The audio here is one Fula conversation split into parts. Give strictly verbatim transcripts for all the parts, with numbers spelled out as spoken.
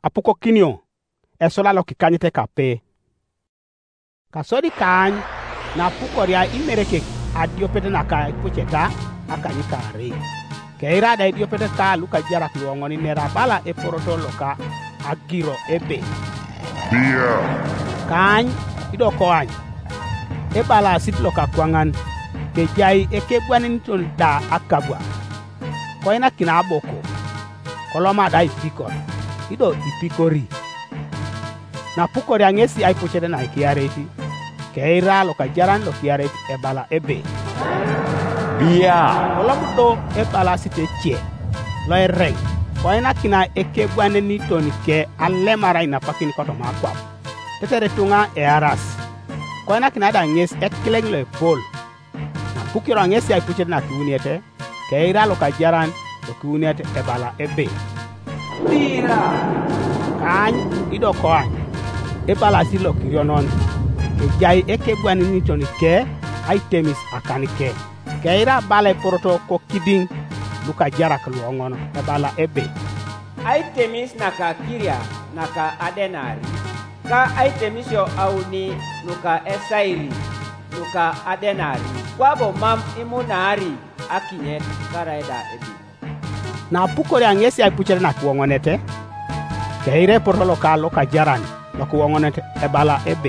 apuko kinyo esola lo kikanyete kape kasodi kany na puko ria imereke adio pete na ka pucheta akanyi kare keira da dio pete ka luka jara kluongoni nera bala e poroto loka agiro ebe bia kany ido koany e bala sit loka kwangan ke jai e ke bwanin tol da akabwa koina kina aboko koloma da ipiko ido ipikori na puko ria ngesi ai pucheta na kiareti keira loka jaran lo kiareti e bala ebe bia olomudo e bala site che lo ereng koina kina eke bwane ni toni ke alle marai na pakini koto makwa tetere tunga e aras koina kina da nges ekleng le pol na pukiro ngesi ai puchet na kiuniete keira lo kajaran lo kiuniete e bala ebe bira kany ido koan e bala si lo kirionon ke jai eke bwane ni toni ke ai temis akanike keira bala poroto ko kiding luka jara kluongono e bala ebe ai temis naka kiria naka adenari ka ai temis yo auni nuka esairi nuka adenari kwabo mam imunari akinye karaida ebi na puko ya ngesi ai puchere na kuongonete keire poroto loka loka jaran lo kuongonete e bala ebe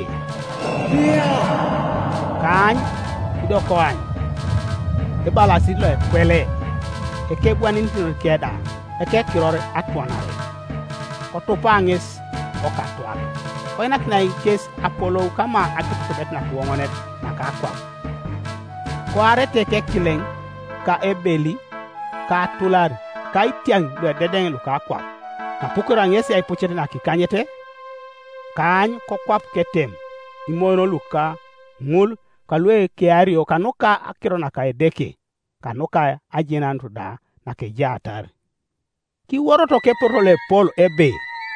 kany ido koany e bala sidlo e kwele e ke bwanin tino keda e ke kirore atwanare ko topangis o katwal ko ina kina kes apolo kama atukubet na kuongonet na kakwa ko arete ke kileng ka ebeli ka tulari ka itiang do dedeng lu kakwa na pukura ngesi ay puchete na kikanyete kany ko kwap ketem imono luka ngul kalwe ke ario kanoka akiro na ka edeke kanoka ajinan tuda na ke jatar ki woro to ke porole pol ebe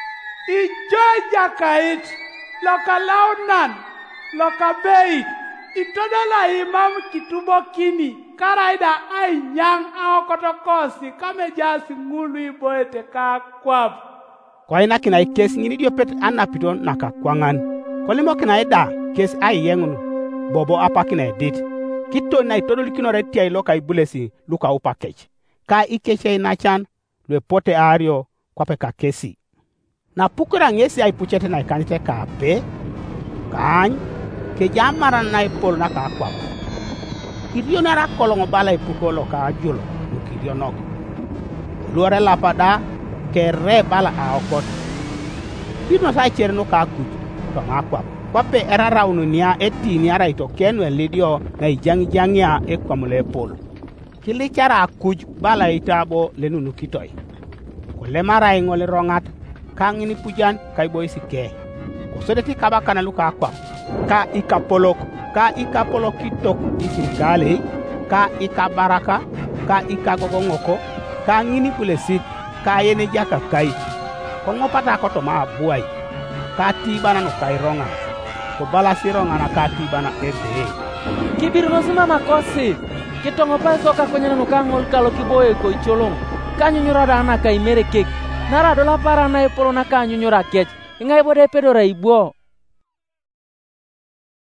ijoja kait loka launan loka beit itodala imam kitubo kini karaida ai nyang ao kotokosi kame jasi ngulu iboete ka kwab kwa ina kina kes ngini dio pet anapiton na ka kwangan kolimo kina ida kes ai yengunu bobo apakina edit kito na itodol kinore tiai loka ibulesi luka upakech ka ikeche na chan le pote ario kwape ka kesi na pukura ngesi ai puchete na kanite ka pe kany ke jamara na ipol na ka kwa kidio na rakolongo bala ipukolo ka julo kidio nok luore la pada ke re bala a okot kino sa cher no ka ku to ma kwa kwape era raunu nia eti ni ara ito kenu elidio na ijangi jangia e kwamule pol kili chara kuj bala itabo lenunu kitoi kole mara ingole rongat kangini pujan kai boy sike ko sodeti kabaka na luka kwa ka ikapolok ka ikapolok kitok isirikale ka ikabaraka ka ikagogongoko ka ngini pulesit ka yene jaka kai ko ngopata ko to ma buai ka tibana no kai ronga ko bala sironga na ka tibana ebe kibiro nosima makosi kitongo pa soka kwenye nukangol kalo kiboye ko icholong kanyunyura dana ka imere kek nara dola para na epolo na kanyunyura kech ingai bode pedora ibuo